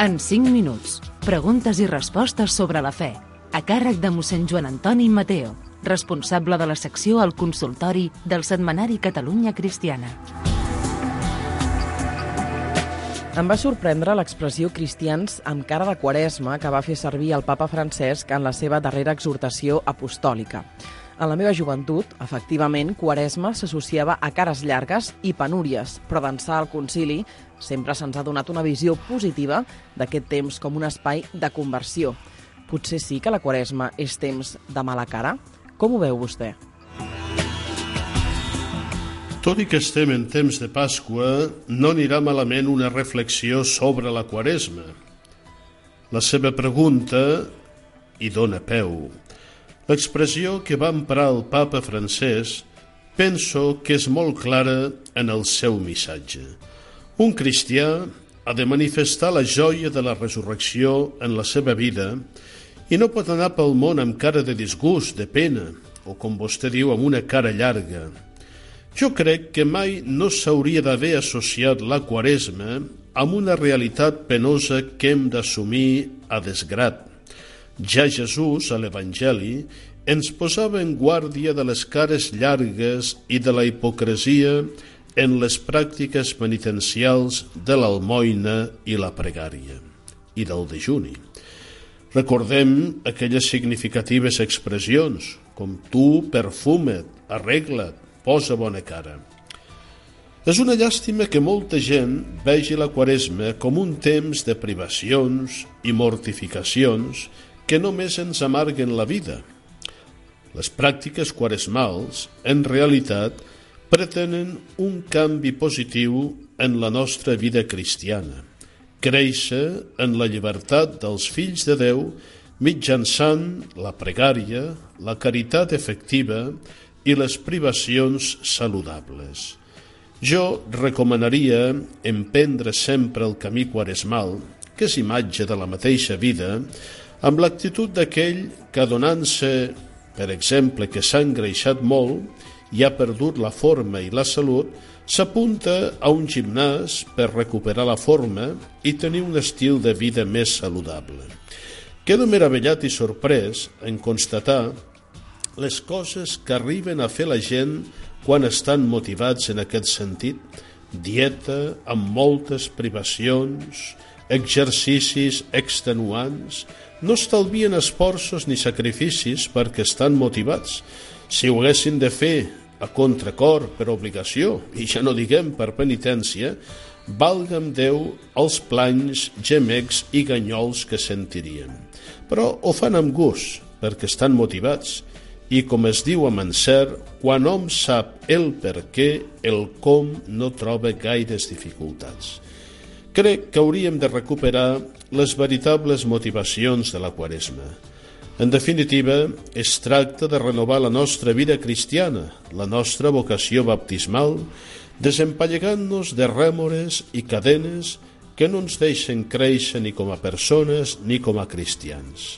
En 5 minuts, preguntes i respostes sobre la fe, a càrrec de mossèn Joan Antoni Mateo, responsable de la secció al consultori del setmanari Catalunya Cristiana. Em va sorprendre l'expressió cristians amb cara de Quaresma que va fer servir el papa Francesc en la seva darrera exhortació apostòlica. En la meva joventut, efectivament, Quaresma s'associava a cares llargues i penúries, però d'ençà al concili sempre se'ns ha donat una visió positiva d'aquest temps com un espai de conversió. Potser sí que la Quaresma és temps de mala cara? Com ho veu vostè? Tot i que estem en temps de Pasqua, no anirà malament una reflexió sobre la Quaresma. La seva pregunta hi dóna peu. L'expressió que va emprar el papa Francesc penso que és molt clara en el seu missatge. Un cristià ha de manifestar la joia de la resurrecció en la seva vida i no pot anar pel món amb cara de disgust, de pena, o com vostè diu, amb una cara llarga. Jo crec que mai no s'hauria d'haver associat la Quaresma amb una realitat penosa que hem d'assumir a desgrat. Ja Jesús, a l'Evangeli, ens posava en guàrdia de les cares llargues i de la hipocresia en les pràctiques penitencials de l'almoina i la pregària, i del dejuni. Recordem aquelles significatives expressions, com tu perfuma't, arregla't, posa bona cara. És una llàstima que molta gent vegi la Quaresma com un temps de privacions i mortificacions que només ens amarguen la vida. Les pràctiques quaresmals, en realitat, pretenen un canvi positiu en la nostra vida cristiana, créixer en la llibertat dels fills de Déu mitjançant la pregària, la caritat efectiva i les privacions saludables. Jo recomanaria emprendre sempre el camí quaresmal, que és imatge de la mateixa vida, amb l'actitud d'aquell que, adonant-se, per exemple, que s'ha engreixat molt i ha perdut la forma i la salut, s'apunta a un gimnàs per recuperar la forma i tenir un estil de vida més saludable. Quedo meravellat i sorprès en constatar les coses que arriben a fer la gent quan estan motivats en aquest sentit: dieta amb moltes privacions, exercicis extenuants, no estalvien esforços ni sacrificis perquè estan motivats. Si ho haguessin de fer a contracor, per obligació, i ja no diguem per penitència, valga'm Déu els planys, gemecs i ganyols que sentirien. Però ho fan amb gust, perquè estan motivats, i com es diu amb encert, quan hom sap el per què, el com no troba gaires dificultats. Crec que hauríem de recuperar les veritables motivacions de la Quaresma. En definitiva, es tracta de renovar la nostra vida cristiana, la nostra vocació baptismal, desempallegant-nos de rèmores i cadenes que no ens deixen créixer ni com a persones ni com a cristians.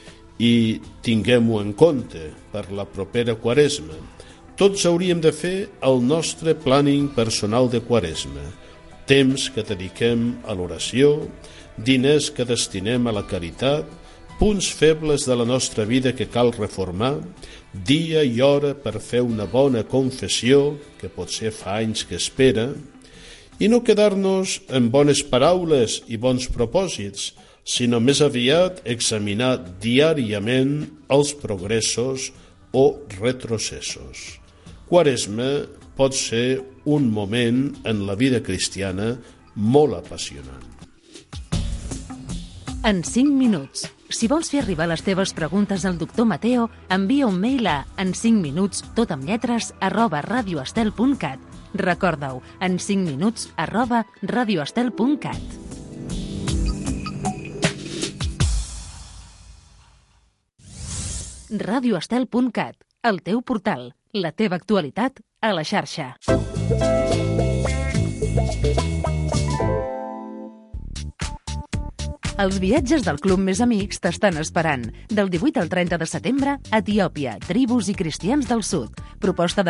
I tinguem-ho en compte per la propera Quaresma. Tots hauríem de fer el nostre planning personal de Quaresma, temps que dediquem a l'oració, diners que destinem a la caritat, punts febles de la nostra vida que cal reformar, dia i hora per fer una bona confessió, que potser fa anys que espera, i no quedar-nos en bones paraules i bons propòsits, sinó més aviat examinar diàriament els progressos o retrocessos. Quaresma pot ser un moment en la vida cristiana molt apassionant. En 5 minuts. Si vols fer arribar les teves preguntes al doctor Mateo, envia un mail a en5minuts, tot amb lletres, @radioestel.cat. Recorda-ho, en 5 minuts, @radioestel.cat. radioestel.cat, el teu portal, la teva actualitat a la xarxa. Els viatges del Club Més Amics t'estan esperant. Del 18 al 30 de setembre, Etiòpia, tribus i cristians del sud. Proposta de